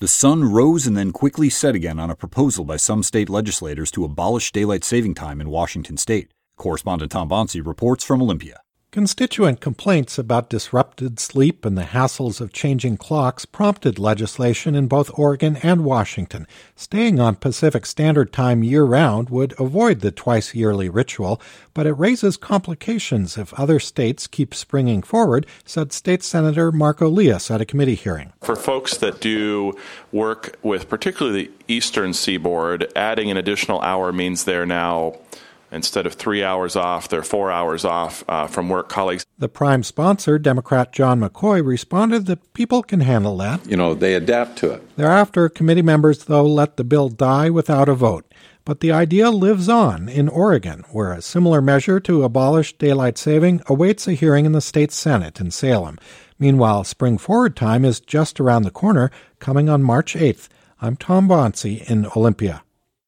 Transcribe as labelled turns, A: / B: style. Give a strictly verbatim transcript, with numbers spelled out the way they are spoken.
A: The sun rose and then quickly set again on a proposal by some state legislators to abolish daylight saving time in Washington state. Correspondent Tom Bonsi reports from Olympia.
B: Constituent complaints about disrupted sleep and the hassles of changing clocks prompted legislation in both Oregon and Washington. Staying on Pacific Standard Time year-round would avoid the twice-yearly ritual, but it raises complications if other states keep springing forward, said State Senator Marco Lias at a committee hearing.
C: For folks that do work with particularly the eastern seaboard, adding an additional hour means they're now, instead of three hours off, they're four hours off uh, from work colleagues.
B: The prime sponsor, Democrat John McCoy, responded that people can handle that.
D: You know, they adapt to it.
B: Thereafter, committee members, though, let the bill die without a vote. But the idea lives on in Oregon, where a similar measure to abolish daylight saving awaits a hearing in the state Senate in Salem. Meanwhile, spring forward time is just around the corner, coming on March eighth. I'm Tom Bonsi in Olympia.